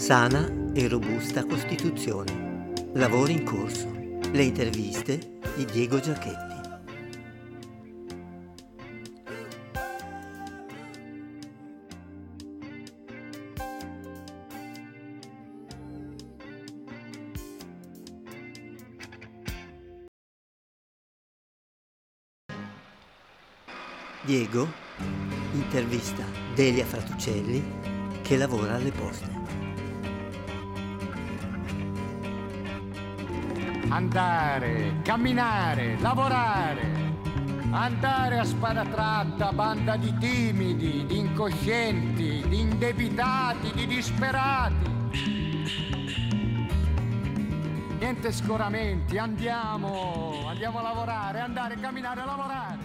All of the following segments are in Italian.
Sana e robusta Costituzione. Lavori in corso. Le interviste di Diego Giachetti. Diego intervista Delia Fratuccelli che lavora alle poste. Andare, camminare, lavorare, andare a spada tratta, banda di timidi, di incoscienti, di indebitati, di disperati. Niente scoramenti, andiamo a lavorare, andare, camminare, lavorare.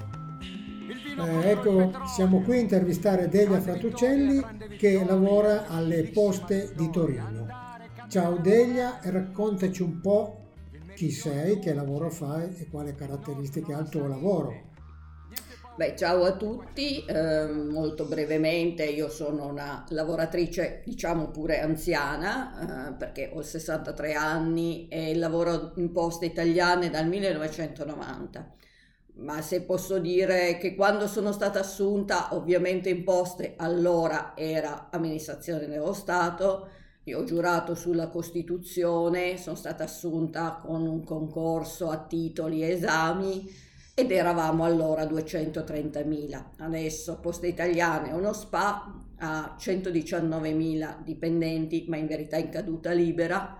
Ecco, siamo qui a intervistare Delia Fratuccelli che lavora alle poste di Torino. Ciao Delia, raccontaci un po' chi sei, che lavoro fai e quali caratteristiche ha il tuo lavoro. Ciao a tutti, molto brevemente io sono una lavoratrice, diciamo pure anziana, perché ho 63 anni e lavoro in Poste Italiane dal 1990. Ma se posso dire che quando sono stata assunta, ovviamente in Poste allora era amministrazione dello Stato, io ho giurato sulla Costituzione, sono stata assunta con un concorso a titoli e esami ed eravamo allora 230.000. Adesso Poste Italiane è uno SpA, ha 119.000 dipendenti, ma in verità in caduta libera.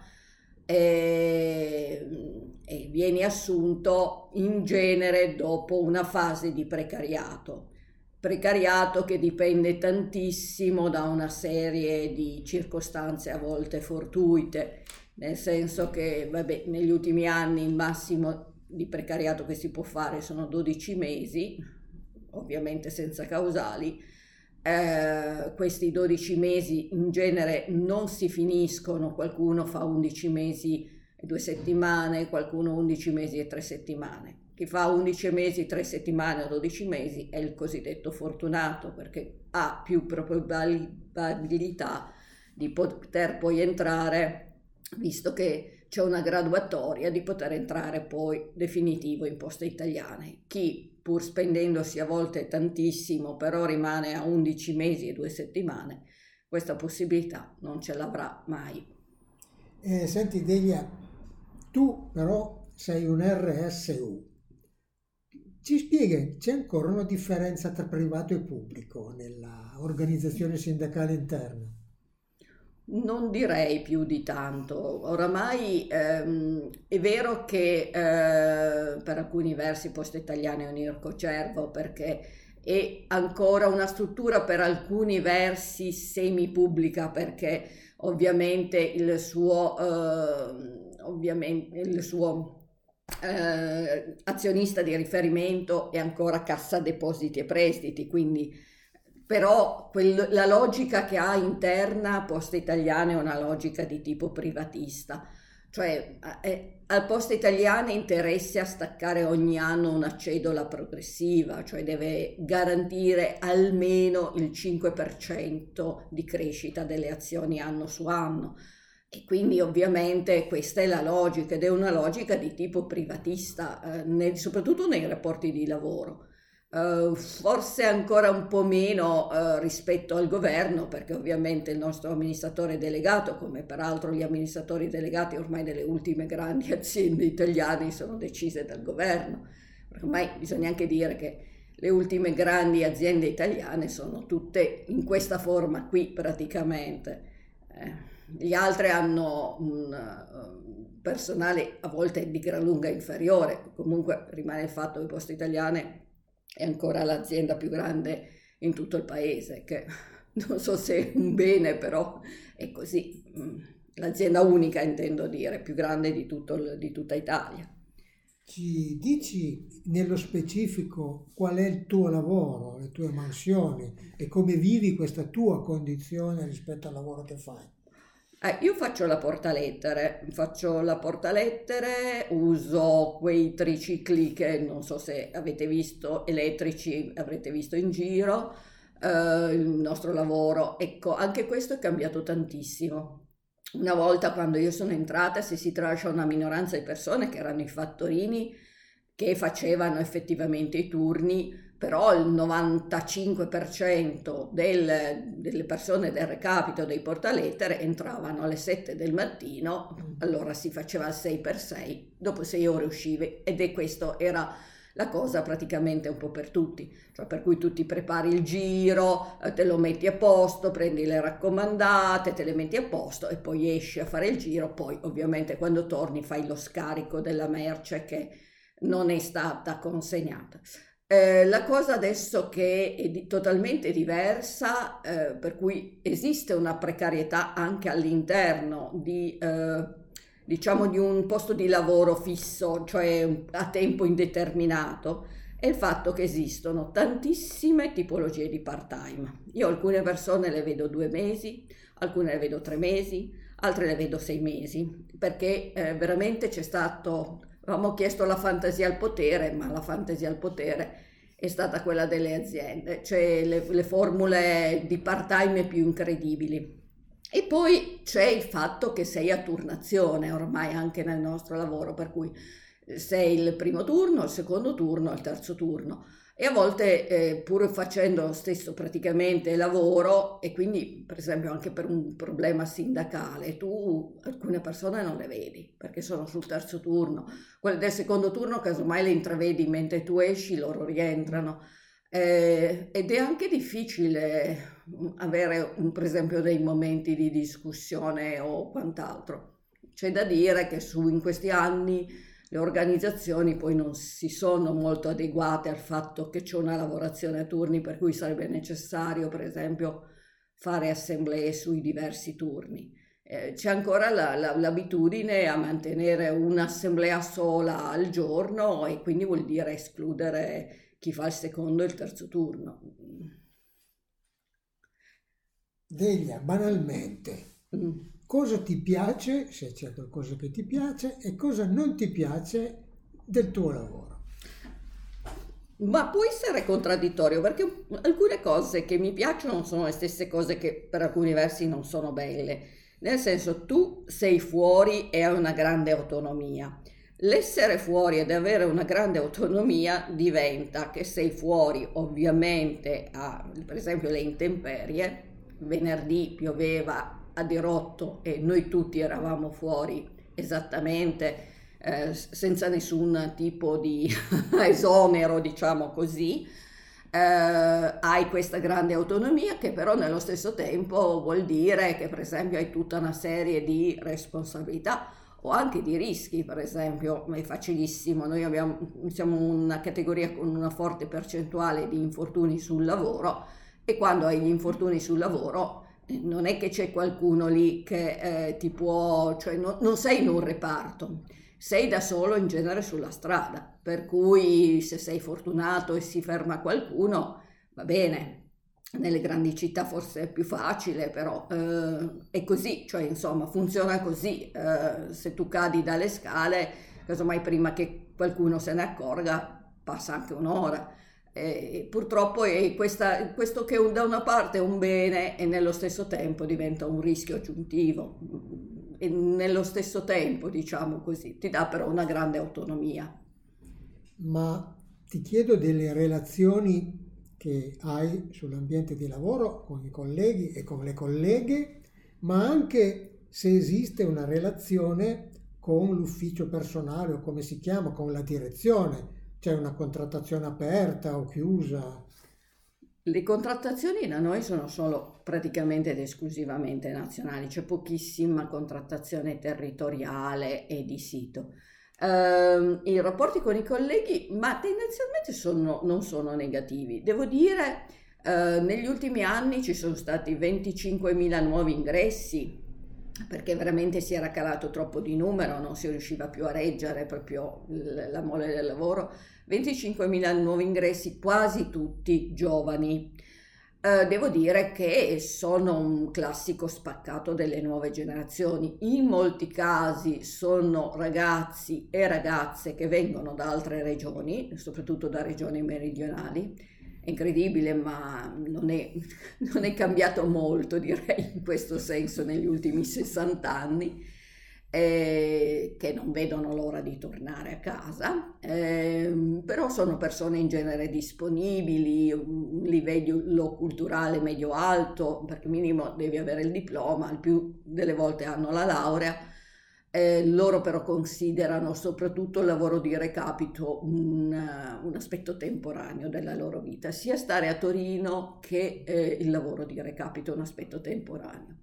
E vieni assunto in genere dopo una fase di precariato che dipende tantissimo da una serie di circostanze a volte fortuite, nel senso che negli ultimi anni il massimo di precariato che si può fare sono 12 mesi, ovviamente senza causali. Questi 12 mesi in genere non si finiscono, qualcuno fa 11 mesi e 2 settimane, qualcuno 11 mesi e 3 settimane. Chi fa 11 mesi, 3 settimane o 12 mesi è il cosiddetto fortunato, perché ha più probabilità di poter poi entrare, visto che c'è una graduatoria, di poter entrare poi definitivo in Poste Italiane. Chi pur spendendosi a volte tantissimo, però rimane a 11 mesi e 2 settimane, questa possibilità non ce l'avrà mai. Senti Delia, tu però sei un RSU. Ci spieghi, c'è ancora una differenza tra privato e pubblico nella organizzazione sindacale interna? Non direi più di tanto. Oramai è vero che per alcuni versi Poste Italiane è un ircocervo, perché è ancora una struttura per alcuni versi semi-pubblica, perché ovviamente il suo azionista di riferimento è ancora Cassa Depositi e Prestiti, quindi però la logica che ha interna Poste Italiane è una logica di tipo privatista, cioè al Poste Italiane interessa staccare ogni anno una cedola progressiva, cioè deve garantire almeno il 5% di crescita delle azioni anno su anno. E quindi ovviamente questa è la logica ed è una logica di tipo privatista, soprattutto nei rapporti di lavoro. Forse ancora un po' meno rispetto al governo, perché ovviamente il nostro amministratore delegato, come peraltro gli amministratori delegati ormai delle ultime grandi aziende italiane, sono decise dal governo. Ormai bisogna anche dire che le ultime grandi aziende italiane sono tutte in questa forma qui praticamente. Gli altri hanno un personale a volte di gran lunga inferiore, comunque rimane il fatto che Poste Italiane è ancora l'azienda più grande in tutto il paese, che non so se è un bene, però è così. L'azienda unica, intendo dire, più grande di tutta Italia. Ci dici nello specifico qual è il tuo lavoro, le tue mansioni e come vivi questa tua condizione rispetto al lavoro che fai? Io faccio la portalettere, uso quei tricicli che non so se avete visto, elettrici, avrete visto in giro, il nostro lavoro. Ecco, anche questo è cambiato tantissimo. Una volta, quando io sono entrata, se si tralascia una minoranza di persone che erano i fattorini che facevano effettivamente i turni, però il 95% delle persone del recapito dei portalettere entravano alle 7 del mattino, allora si faceva il 6x6, dopo 6 ore uscivi, questo era la cosa praticamente un po' per tutti, cioè per cui tu ti prepari il giro, te lo metti a posto, prendi le raccomandate, te le metti a posto e poi esci a fare il giro, poi ovviamente quando torni fai lo scarico della merce che non è stata consegnata. La cosa adesso che è totalmente diversa, per cui esiste una precarietà anche all'interno di un posto di lavoro fisso, cioè a tempo indeterminato, è il fatto che esistono tantissime tipologie di part-time. Io alcune persone le vedo 2 mesi, alcune le vedo 3 mesi, altre le vedo 6 mesi, perché veramente avevamo chiesto la fantasia al potere, ma la fantasia al potere è stata quella delle aziende, cioè le formule di part-time più incredibili. E poi c'è il fatto che sei a turnazione ormai anche nel nostro lavoro, per cui sei il primo turno, il secondo turno, il terzo turno, e a volte pur facendo lo stesso praticamente lavoro, e quindi per esempio anche per un problema sindacale, tu alcune persone non le vedi perché sono sul terzo turno, quelle del secondo turno casomai le intravedi mentre tu esci, loro rientrano. Ed è anche difficile avere per esempio dei momenti di discussione o quant'altro. C'è da dire che in questi anni le organizzazioni poi non si sono molto adeguate al fatto che c'è una lavorazione a turni, per cui sarebbe necessario per esempio fare assemblee sui diversi turni. C'è ancora l'abitudine a mantenere un'assemblea sola al giorno, e quindi vuol dire escludere chi fa il secondo e il terzo turno. Delia, banalmente, cosa ti piace, se c'è qualcosa che ti piace, e cosa non ti piace del tuo lavoro? Ma può essere contraddittorio, perché alcune cose che mi piacciono sono le stesse cose che per alcuni versi non sono belle. Nel senso, tu sei fuori e hai una grande autonomia. L'essere fuori ed avere una grande autonomia diventa che sei fuori ovviamente per esempio le intemperie. Venerdì pioveva a dirotto e noi tutti eravamo fuori esattamente senza nessun tipo di esonero, diciamo così. Hai questa grande autonomia, che però nello stesso tempo vuol dire che per esempio hai tutta una serie di responsabilità o anche di rischi. Per esempio è facilissimo, noi siamo una categoria con una forte percentuale di infortuni sul lavoro, e quando hai gli infortuni sul lavoro non è che c'è qualcuno lì che ti può, cioè non sei in un reparto, sei da solo in genere sulla strada, per cui se sei fortunato e si ferma qualcuno va bene. Nelle grandi città forse è più facile, però è così, cioè insomma funziona così. Se tu cadi dalle scale, casomai prima che qualcuno se ne accorga passa anche un'ora. Purtroppo è questo che da una parte è un bene e nello stesso tempo diventa un rischio aggiuntivo, e nello stesso tempo, diciamo così, ti dà però una grande autonomia. Ma ti chiedo delle relazioni che hai sull'ambiente di lavoro con i colleghi e con le colleghe, ma anche se esiste una relazione con l'ufficio personale, o come si chiama, con la direzione. C'è una contrattazione aperta o chiusa? Le contrattazioni da noi sono solo praticamente ed esclusivamente nazionali, c'è pochissima contrattazione territoriale e di sito. I rapporti con i colleghi, ma tendenzialmente non sono negativi. Devo dire, negli ultimi anni ci sono stati 25.000 nuovi ingressi, perché veramente si era calato troppo di numero, non si riusciva più a reggere proprio la mole del lavoro. 25.000 nuovi ingressi, quasi tutti giovani. Devo dire che sono un classico spaccato delle nuove generazioni. In molti casi sono ragazzi e ragazze che vengono da altre regioni, soprattutto da regioni meridionali, È incredibile, ma non è cambiato molto, direi, in questo senso negli ultimi 60 anni, che non vedono l'ora di tornare a casa, però sono persone in genere disponibili, un livello culturale medio-alto, perché minimo devi avere il diploma, il più delle volte hanno la laurea. Loro però considerano soprattutto il lavoro di recapito un aspetto temporaneo della loro vita, sia stare a Torino che il lavoro di recapito è un aspetto temporaneo.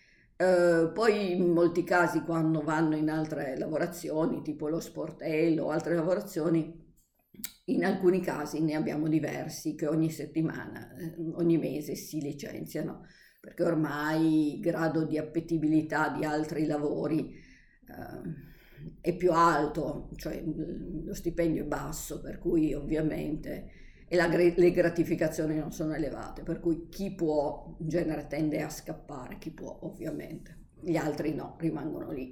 Poi in molti casi quando vanno in altre lavorazioni, tipo lo sportello o altre lavorazioni, in alcuni casi ne abbiamo diversi che ogni settimana, ogni mese si licenziano, perché ormai il grado di appetibilità di altri lavori è più alto, cioè lo stipendio è basso, per cui ovviamente le gratificazioni non sono elevate, per cui chi può in genere tende a scappare, chi può ovviamente, gli altri no, rimangono lì.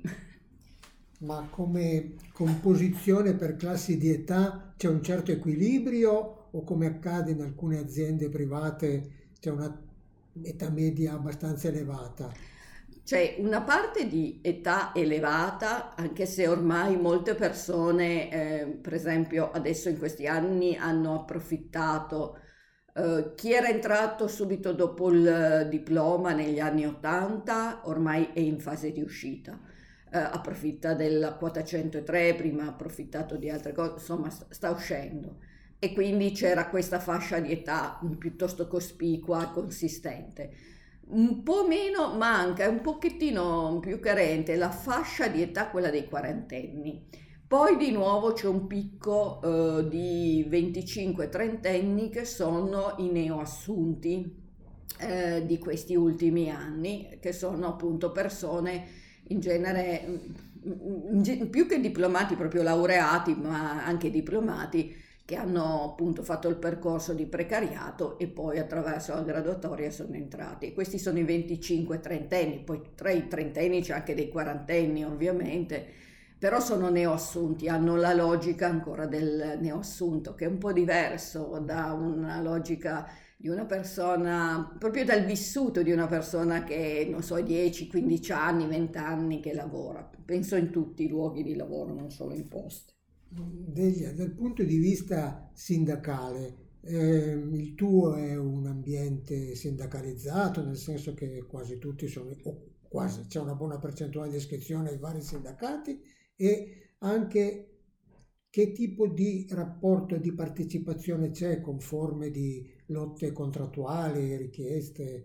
Ma come composizione per classi di età c'è un certo equilibrio, o come accade in alcune aziende private c'è una età media abbastanza elevata? C'è una parte di età elevata, anche se ormai molte persone, per esempio adesso in questi anni, hanno approfittato. Chi era entrato subito dopo il diploma negli anni 80 ormai è in fase di uscita, approfitta della quota 103, prima ha approfittato di altre cose, insomma sta uscendo. E quindi c'era questa fascia di età piuttosto cospicua e consistente. Un po' meno manca, è un pochettino più carente la fascia di età, quella dei quarantenni. Poi di nuovo c'è un picco di 25-30 che sono i neoassunti di questi ultimi anni, che sono appunto persone in genere più che diplomati, proprio laureati, ma anche diplomati, che hanno appunto fatto il percorso di precariato e poi attraverso la graduatoria sono entrati. Questi sono i 25-30, poi tra i 30 c'è anche dei 40 ovviamente, però sono neoassunti, hanno la logica ancora del neoassunto, che è un po' diverso da una logica di una persona, proprio dal vissuto di una persona che, non so, 10, 15 anni, 20 anni che lavora. Penso in tutti i luoghi di lavoro, non solo in posti. Delia, dal punto di vista sindacale, il tuo è un ambiente sindacalizzato, nel senso che quasi tutti sono, o quasi, c'è una buona percentuale di iscrizione ai vari sindacati, e anche che tipo di rapporto di partecipazione c'è con forme di lotte contrattuali, richieste?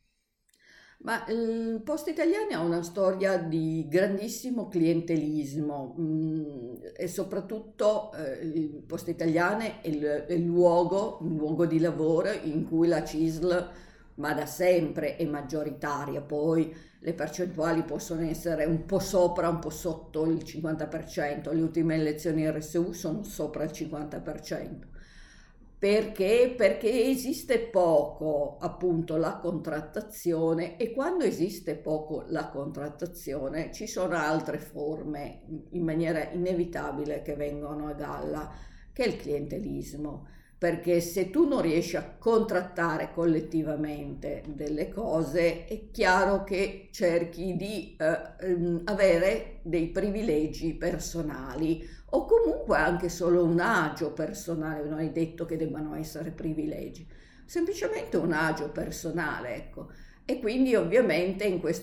Ma Poste Italiane ha una storia di grandissimo clientelismo e soprattutto Poste Italiane è il luogo di lavoro in cui la CISL, ma da sempre, è maggioritaria. Poi le percentuali possono essere un po' sopra, un po' sotto il 50%, le ultime elezioni RSU sono sopra il 50%. Perché? Perché esiste poco appunto la contrattazione, e quando esiste poco la contrattazione ci sono altre forme in maniera inevitabile che vengono a galla, che è il clientelismo. Perché se tu non riesci a contrattare collettivamente delle cose, è chiaro che cerchi di avere dei privilegi personali, o comunque anche solo un agio personale. Non è detto che debbano essere privilegi, semplicemente un agio personale, ecco. E quindi ovviamente in questo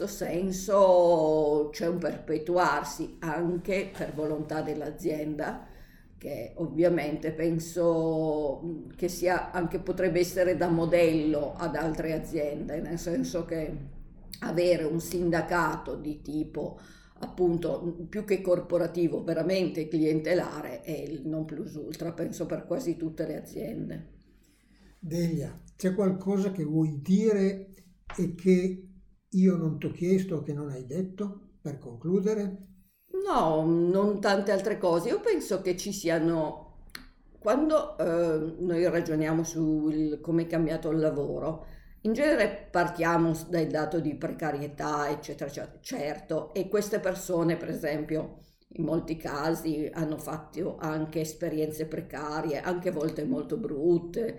senso c'è un perpetuarsi anche per volontà dell'azienda, che ovviamente penso che sia anche, potrebbe essere da modello ad altre aziende, nel senso che avere un sindacato di tipo appunto più che corporativo, veramente clientelare, è il non plus ultra, penso, per quasi tutte le aziende. Delia, c'è qualcosa che vuoi dire e che io non ti ho chiesto o che non hai detto per concludere? No, non tante altre cose. Io penso che ci siano, quando noi ragioniamo su come è cambiato il lavoro, in genere partiamo dal dato di precarietà, eccetera, eccetera. Certo, e queste persone, per esempio, in molti casi hanno fatto anche esperienze precarie, anche a volte molto brutte,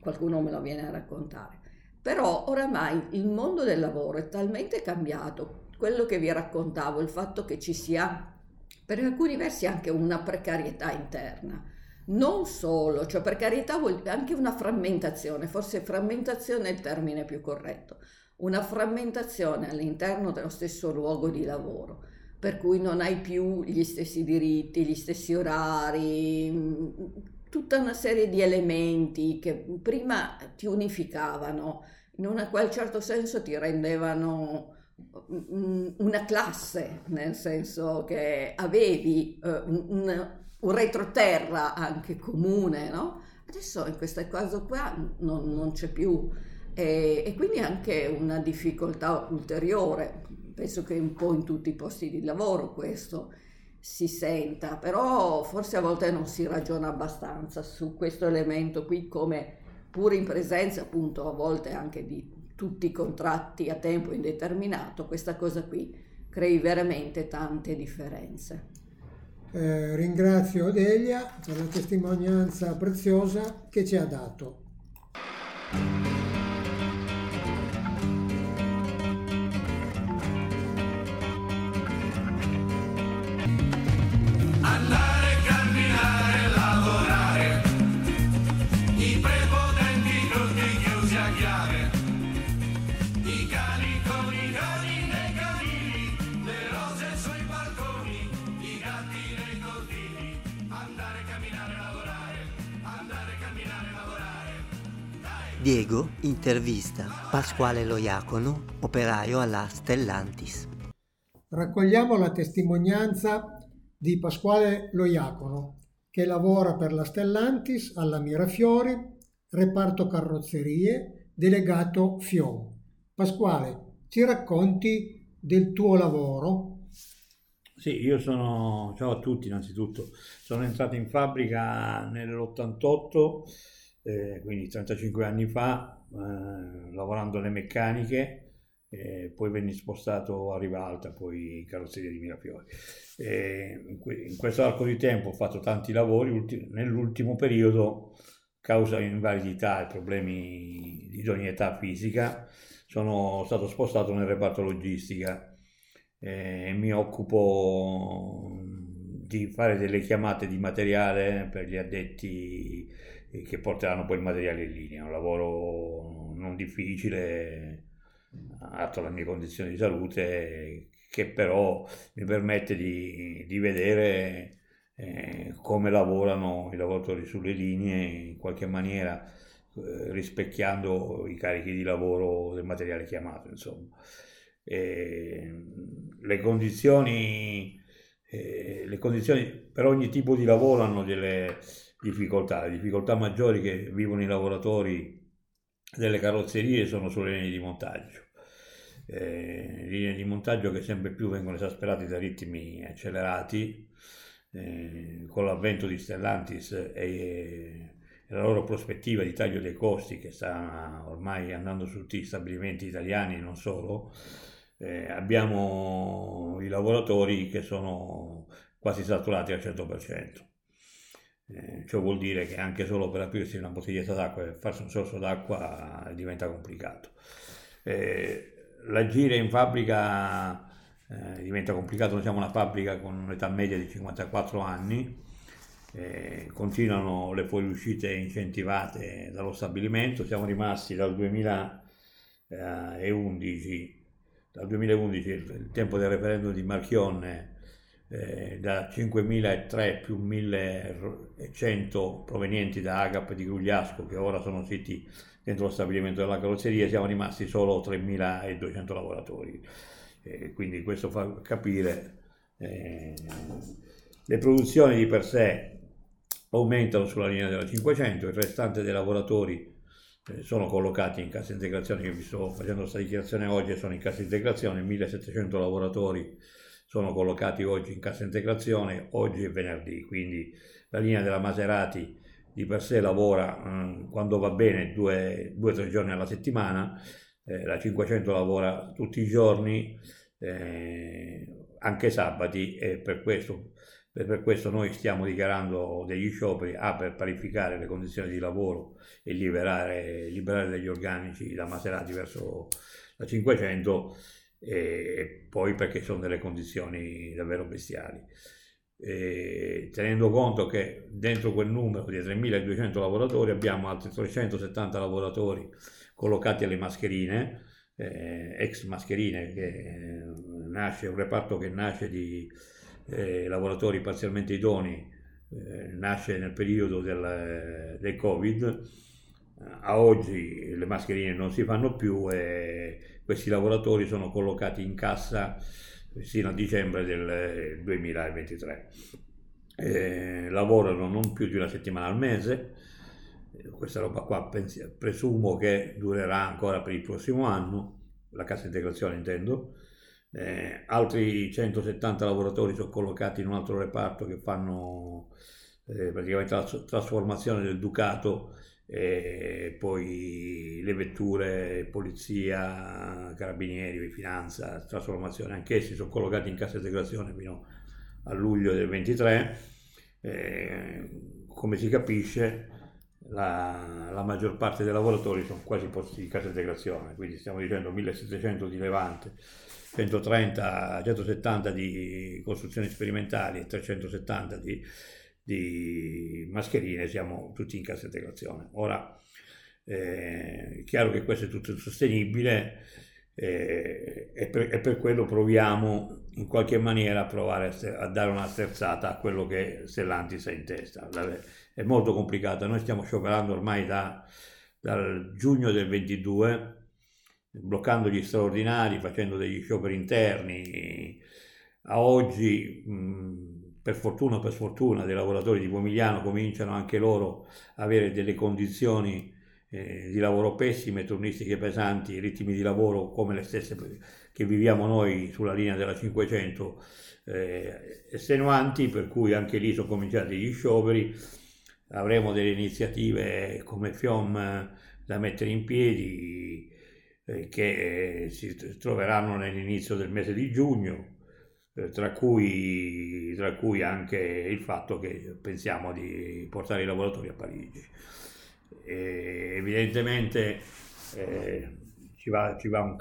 qualcuno me lo viene a raccontare. Però oramai il mondo del lavoro è talmente cambiato, quello che vi raccontavo, il fatto che ci sia per alcuni versi anche una precarietà interna, non solo, cioè precarietà vuol dire anche una frammentazione, forse frammentazione è il termine più corretto, una frammentazione all'interno dello stesso luogo di lavoro, per cui non hai più gli stessi diritti, gli stessi orari, tutta una serie di elementi che prima ti unificavano, in un qual certo senso ti rendevano una classe, nel senso che avevi un retroterra anche comune, no? Adesso in questo caso qua non c'è più e quindi anche una difficoltà ulteriore. Penso che un po' in tutti i posti di lavoro questo si senta, però forse a volte non si ragiona abbastanza su questo elemento qui, come pur in presenza appunto a volte anche di tutti i contratti a tempo indeterminato, questa cosa qui crei veramente tante differenze. Ringrazio Delia per la testimonianza preziosa che ci ha dato. Diego intervista Pasquale Loiacono, operaio alla Stellantis. Raccogliamo la testimonianza di Pasquale Loiacono, che lavora per la Stellantis alla Mirafiori, reparto carrozzerie, delegato FIOM. Pasquale, ci racconti del tuo lavoro? Sì, ciao a tutti innanzitutto. Sono entrato in fabbrica nell'88, quindi 35 anni fa, lavorando alle meccaniche, poi venni spostato a Rivalta, poi in carrozzeria di Mirafiori. In questo arco di tempo ho fatto tanti lavori, nell'ultimo periodo, causa invalidità e problemi di idoneità fisica, sono stato spostato nel reparto logistica e mi occupo di fare delle chiamate di materiale per gli addetti che porteranno poi il materiale in linea. È un lavoro non difficile, adatto alle mie condizioni di salute, che però mi permette di vedere come lavorano i lavoratori sulle linee, in qualche maniera rispecchiando i carichi di lavoro del materiale chiamato, insomma. Le condizioni per ogni tipo di lavoro hanno delle difficoltà. Le difficoltà maggiori che vivono i lavoratori delle carrozzerie sono sulle linee di montaggio. Linee di montaggio che sempre più vengono esasperate da ritmi accelerati, con l'avvento di Stellantis e la loro prospettiva di taglio dei costi che sta ormai andando su tutti gli stabilimenti italiani e non solo. Abbiamo i lavoratori che sono quasi saturati al 100%. Ciò vuol dire che anche solo per aprirsi una bottiglietta d'acqua e farsi un sorso d'acqua diventa complicato. L'agire in fabbrica diventa complicato. Noi siamo una fabbrica con un'età media di 54 anni, continuano le fuoriuscite incentivate dallo stabilimento. Siamo rimasti dal 2011, il tempo del referendum di Marchionne, da 5.003 più 1.100 provenienti da Agap di Grugliasco, che ora sono siti dentro lo stabilimento della carrozzeria, siamo rimasti solo 3.200 lavoratori. Quindi questo fa capire le produzioni di per sé aumentano sulla linea della 500, il restante dei lavoratori sono collocati in cassa integrazione. Io vi sto facendo questa dichiarazione oggi e sono in cassa integrazione, 1.700 lavoratori sono collocati oggi in cassa integrazione, oggi è venerdì, quindi la linea della Maserati di per sé lavora quando va bene 2 o 3 giorni alla settimana, la 500 lavora tutti i giorni, anche sabati, e per questo Per questo noi stiamo dichiarando degli scioperi per parificare le condizioni di lavoro e liberare degli organici da Maserati verso la 500, e poi perché sono delle condizioni davvero bestiali. Tenendo conto che dentro quel numero di 3.200 lavoratori abbiamo altri 370 lavoratori collocati alle mascherine, ex mascherine, che nasce un reparto che nasce di lavoratori parzialmente idonei, nasce nel periodo del Covid. A oggi le mascherine non si fanno più e questi lavoratori sono collocati in cassa fino a dicembre del 2023. Lavorano non più di una settimana al mese. Questa roba qua presumo che durerà ancora per il prossimo anno, la cassa integrazione intendo. Altri 170 lavoratori sono collocati in un altro reparto che fanno praticamente la trasformazione del Ducato, e poi le vetture, polizia, carabinieri, finanza, trasformazione, anch'essi sono collocati in cassa integrazione fino a luglio del 23. Come si capisce, la maggior parte dei lavoratori sono quasi posti in cassa integrazione, quindi stiamo dicendo 1700 di Levante, 170 di costruzioni sperimentali e 370 di mascherine, siamo tutti in cassa integrazione. Ora è chiaro che questo è tutto insostenibile, e per quello proviamo in qualche maniera a provare a dare una sterzata a quello che Stellantis ha in testa. È molto complicata. Noi stiamo scioperando ormai dal giugno del 22, bloccando gli straordinari, facendo degli scioperi interni. A oggi, per fortuna o per sfortuna, dei lavoratori di Pomigliano cominciano anche loro a avere delle condizioni di lavoro pessime, turnistiche pesanti, ritmi di lavoro come le stesse che viviamo noi sulla linea della 500, estenuanti, per cui anche lì sono cominciati gli scioperi. Avremo delle iniziative come FIOM da mettere in piedi, che si troveranno nell'inizio del mese di giugno, tra cui anche il fatto che pensiamo di portare i lavoratori a Parigi. Evidentemente ci va un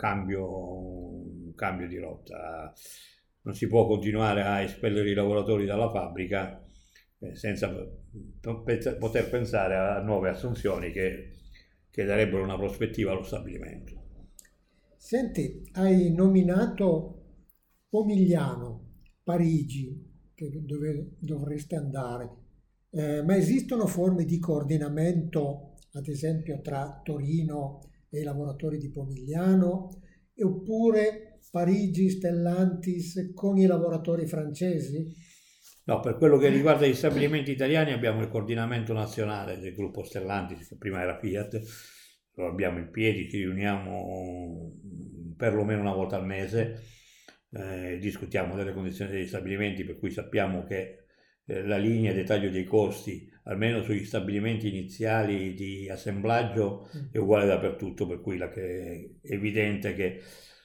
cambio di rotta. Non si può continuare a espellere i lavoratori dalla fabbrica senza poter pensare a nuove assunzioni che darebbero una prospettiva allo stabilimento. Senti, hai nominato Pomigliano, Parigi, dove dovreste andare, ma esistono forme di coordinamento, ad esempio tra Torino e i lavoratori di Pomigliano, oppure Parigi, Stellantis con i lavoratori francesi? No, per quello che riguarda gli stabilimenti italiani abbiamo il coordinamento nazionale del gruppo Stellantis, che prima era Fiat, lo abbiamo in piedi, ci riuniamo perlomeno una volta al mese, discutiamo delle condizioni degli stabilimenti, per cui sappiamo che la linea di taglio dei costi, almeno sugli stabilimenti iniziali di assemblaggio, è uguale dappertutto, per cui è evidente che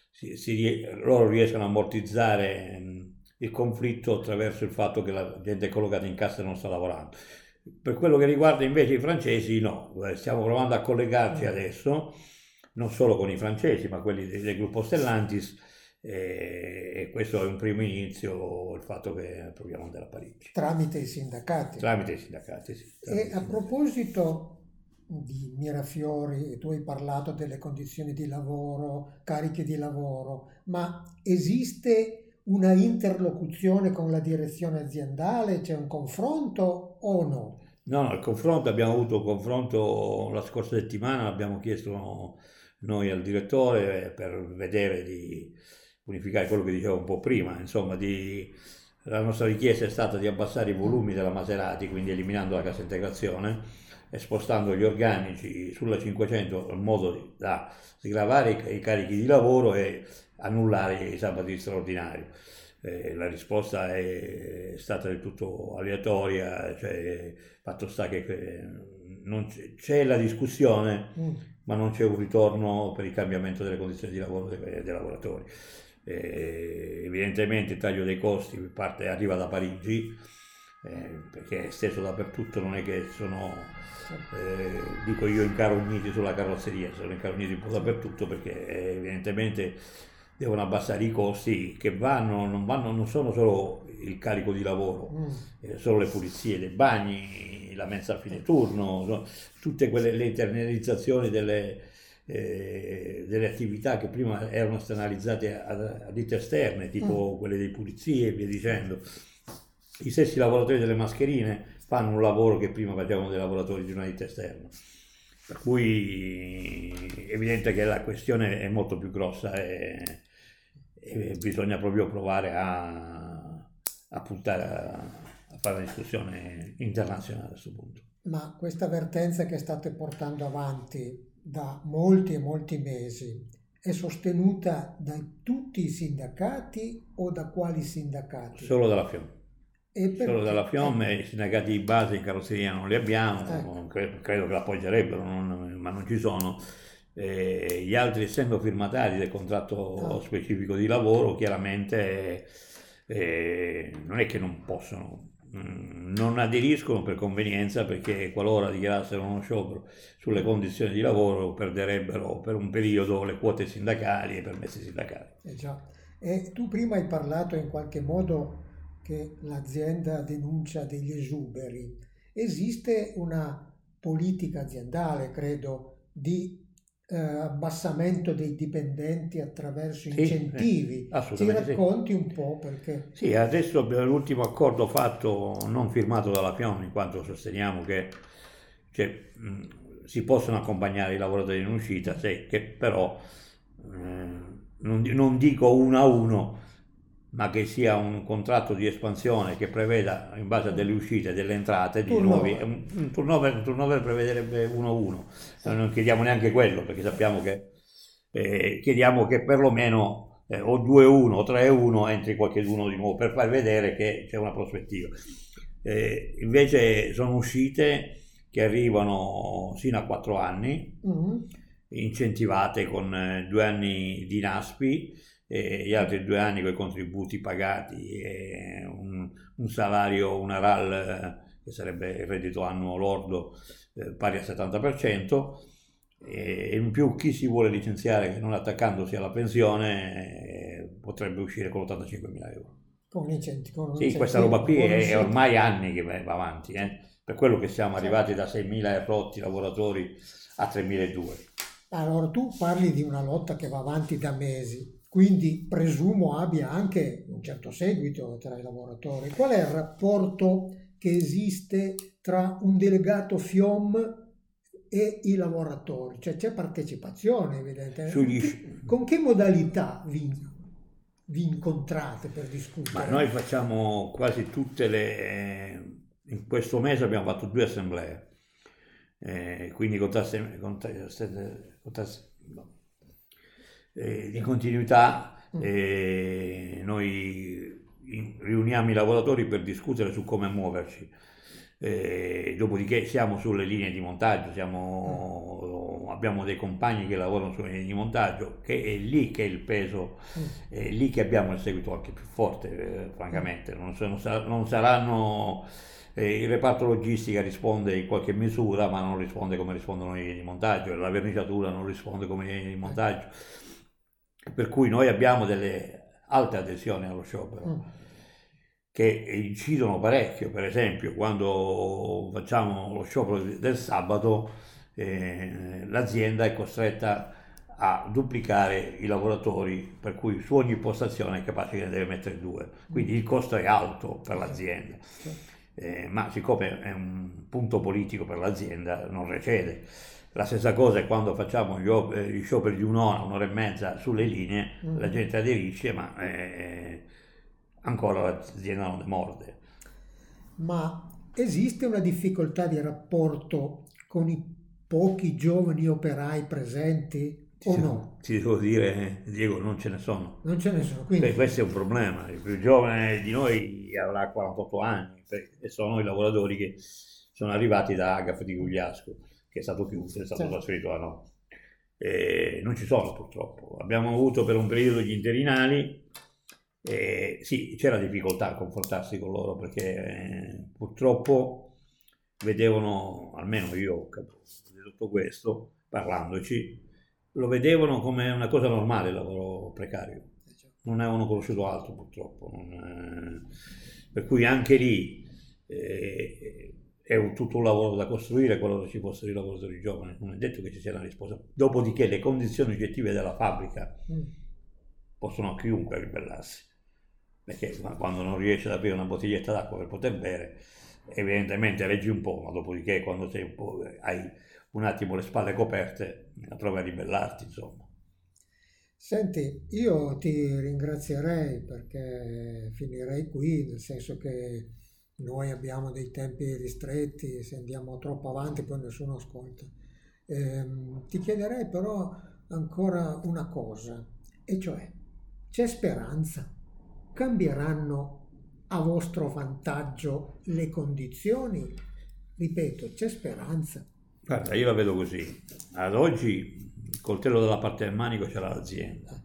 loro riescono a ammortizzare il conflitto attraverso il fatto che la gente è collocata in cassa e non sta lavorando. Per quello che riguarda invece i francesi, no, stiamo provando a collegarci adesso, non solo con i francesi, ma quelli del gruppo Stellantis, e questo è un primo inizio, il fatto che proviamo ad andare a Parigi. Tramite i sindacati. Tramite i sindacati, sì. E a proposito di Mirafiori, tu hai parlato delle condizioni di lavoro, cariche di lavoro, ma esiste una interlocuzione con la direzione aziendale? C'è un confronto o no? No, abbiamo avuto un confronto la scorsa settimana, l'abbiamo chiesto noi al direttore per vedere di unificare quello che dicevo un po' prima, insomma, la nostra richiesta è stata di abbassare i volumi della Maserati, quindi eliminando la cassa integrazione e spostando gli organici sulla 500 in modo da sgravare i carichi di lavoro e annullare i sabati straordinari. La risposta è stata del tutto aleatoria, cioè fatto sta che c'è la discussione, ma non c'è un ritorno per il cambiamento delle condizioni di lavoro dei lavoratori. Evidentemente il taglio dei costi arriva da Parigi, perché è esteso dappertutto, non è che sono, dico io, incarogniti sulla carrozzeria, sono incarogniti un po' dappertutto, perché evidentemente devono abbassare i costi che non sono solo il carico di lavoro, solo le pulizie dei bagni, la mensa a fine turno, tutte le internalizzazioni delle attività che prima erano esternalizzate a ditte esterne, tipo quelle di pulizie e via dicendo. I stessi lavoratori delle mascherine fanno un lavoro che prima facevano dei lavoratori di una ditta esterna. Per cui è evidente che la questione è molto più grossa e bisogna proprio provare a puntare a fare una discussione internazionale a questo punto. Ma questa vertenza che state portando avanti da molti e molti mesi è sostenuta da tutti i sindacati o da quali sindacati? Solo dalla FIOM. Solo dalla FIOM, i sindacati di base in carrozzeria non li abbiamo, credo che l'appoggerebbero, ma non ci sono. Gli altri, essendo firmatari del contratto specifico di lavoro, chiaramente non è che non possono, non aderiscono per convenienza, perché qualora dichiarassero uno sciopero sulle condizioni di lavoro perderebbero per un periodo le quote sindacali e i permessi sindacali. Già. E tu prima hai parlato in qualche modo che l'azienda denuncia degli esuberi. Esiste una politica aziendale, credo, di abbassamento dei dipendenti attraverso incentivi. Ci racconti un po' perché? Sì, adesso l'ultimo accordo fatto, non firmato dalla FIOM, in quanto sosteniamo che si possono accompagnare i lavoratori in uscita, che però non dico uno a uno, ma che sia un contratto di espansione che preveda, in base a delle uscite e delle entrate, di nuovi, un turnover prevederebbe 1-1. Non chiediamo neanche quello, perché sappiamo che chiediamo che perlomeno o 2-1 o 3-1 entri qualcuno di nuovo, per far vedere che c'è una prospettiva. Invece sono uscite che arrivano sino a 4 anni, incentivate con 2 anni di NASPI, gli altri 2 anni con i contributi pagati e un salario, una RAL che sarebbe il reddito annuo lordo pari al 70%, e in più chi si vuole licenziare che non attaccandosi alla pensione potrebbe uscire con 85.000 euro. Sì, questa roba qui è ormai anni che va avanti, per quello che siamo arrivati da 6.000 e rotti lavoratori a 3.200. Allora tu parli di una lotta che va avanti da mesi, quindi presumo abbia anche un certo seguito tra i lavoratori. Qual è il rapporto che esiste tra un delegato FIOM e i lavoratori? Cioè c'è partecipazione evidentemente. Con che modalità vi incontrate per discutere? Ma noi facciamo quasi tutte in questo mese abbiamo fatto 2 assemblee, quindi di continuità, noi riuniamo i lavoratori per discutere su come muoverci, dopodiché siamo sulle linee di montaggio, abbiamo dei compagni che lavorano sulle linee di montaggio, che è lì che è il peso, è lì che abbiamo il seguito anche più forte, francamente. Non saranno il reparto logistica risponde in qualche misura, ma non risponde come rispondono le linee di montaggio, la verniciatura non risponde come le linee di montaggio, per cui noi abbiamo delle alte adesioni allo sciopero che incidono parecchio. Per esempio, quando facciamo lo sciopero del sabato, l'azienda è costretta a duplicare i lavoratori, per cui su ogni postazione è capace che ne deve mettere 2, quindi il costo è alto per l'azienda. Ma siccome è un punto politico per l'azienda, non recede. La stessa cosa è quando facciamo gli scioperi di un'ora e mezza sulle linee, la gente aderisce, ma ancora l'azienda non demorde. Ma esiste una difficoltà di rapporto con i pochi giovani operai presenti o no? Ti devo dire, Diego, non ce ne sono. Non ce ne sono, quindi... Questo è un problema. Il più giovane di noi avrà 48 anni e sono i lavoratori che sono arrivati da Agaf di Gugliasco, che è stato chiuso, è stato trasferito a noi. Non ci sono purtroppo. Abbiamo avuto per un periodo gli interinali, Sì, c'era difficoltà a confrontarsi con loro perché purtroppo vedevano, almeno io ho capito tutto questo, parlandoci, lo vedevano come una cosa normale il lavoro precario, non avevano conosciuto altro purtroppo, per cui anche lì è tutto un lavoro da costruire qualora ci fossero i lavoratori giovani, non è detto che ci sia una risposta, dopodiché le condizioni oggettive della fabbrica possono a chiunque ribellarsi, perché quando non riesci ad aprire una bottiglietta d'acqua per poter bere, evidentemente reggi un po', ma dopodiché quando sei un po', hai un attimo le spalle coperte, provi a ribellarti, insomma. Senti, io ti ringrazierei perché finirei qui, nel senso che noi abbiamo dei tempi ristretti, se andiamo troppo avanti poi nessuno ascolta. Ti chiederei però ancora una cosa, e cioè, c'è speranza? Cambieranno a vostro vantaggio le condizioni? Ripeto, c'è speranza? Guarda, io la vedo così. Ad oggi il coltello dalla parte del manico ce l'ha l'azienda,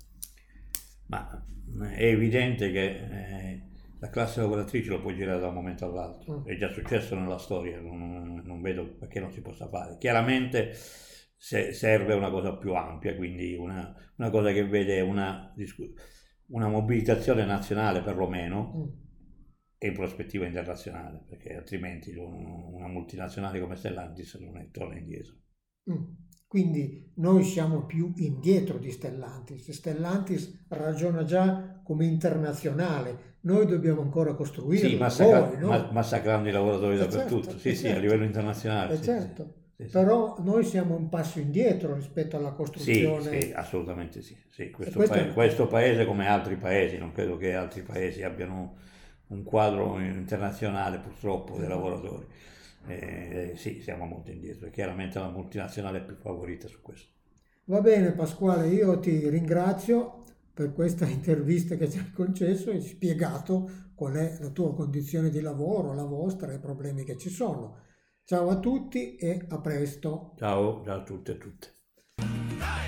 ma è evidente che la classe lavoratrice lo può girare da un momento all'altro. È già successo nella storia, non vedo perché non si possa fare. Chiaramente serve una cosa più ampia, quindi una cosa che vede una mobilitazione nazionale perlomeno e in prospettiva internazionale, perché altrimenti una multinazionale come Stellantis non ne torna indietro. Quindi noi siamo più indietro di Stellantis. Stellantis ragiona già come internazionale, noi dobbiamo ancora costruire. Sì, massacrando i lavoratori dappertutto, certo. A livello internazionale. Certo. Sì. Però noi siamo un passo indietro rispetto alla costruzione. Sì, assolutamente sì. Questo paese come altri paesi, non credo che altri paesi abbiano un quadro internazionale purtroppo dei lavoratori. Sì, siamo molto indietro e chiaramente la multinazionale è più favorita su questo. Va bene Pasquale, io ti ringrazio per questa intervista che ci hai concesso e spiegato qual è la tua condizione di lavoro, la vostra e i problemi che ci sono. Ciao a tutti e a presto. Ciao a tutti e a tutte. Dai,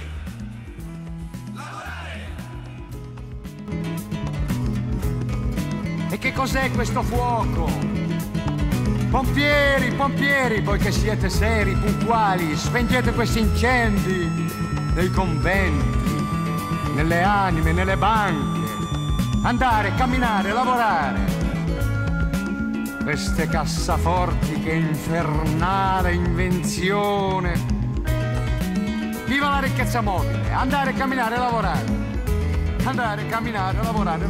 lavorare! E che cos'è questo fuoco? Pompieri, poiché siete seri, puntuali, spegnete questi incendi nei conventi, nelle anime, nelle banche. Andare, camminare, lavorare. Queste cassaforti, che infernale invenzione. Viva la ricchezza mobile, andare, camminare, lavorare. Andare, camminare, lavorare.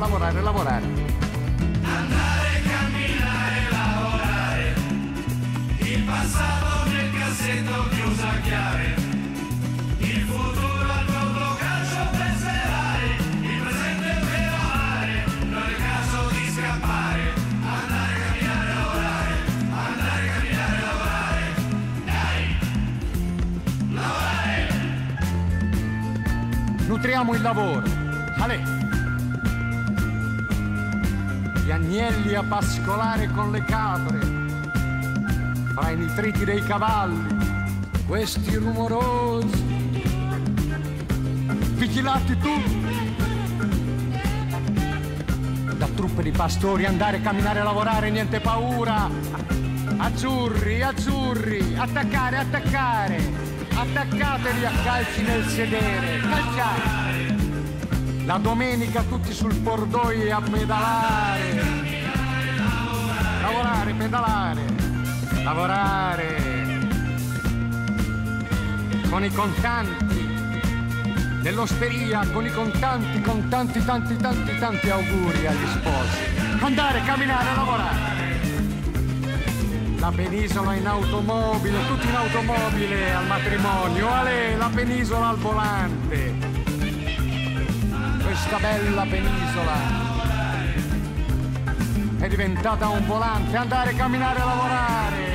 Il passato nel cassetto chiuso a chiave, il futuro al proprio calcio per sperare, il presente per amare, non è caso di scappare, andare, camminare, lavorare, dai, lavorare. Nutriamo il lavoro, ale. Gli agnelli a pascolare con le capre, fra i nitriti dei cavalli, questi rumorosi, vigilati tutti, da truppe di pastori, andare, camminare, lavorare, niente paura, azzurri, attaccare, attaccatevi a calci nel sedere, calciare, la domenica tutti sul cordoglio a pedalare, lavorare, pedalare, lavorare con i contanti nell'osteria, con i contanti, tanti auguri agli sposi. Andare, camminare, lavorare. La penisola in automobile, tutti in automobile al matrimonio, la penisola al volante. Questa bella penisola è diventata un volante. Andare, camminare, lavorare.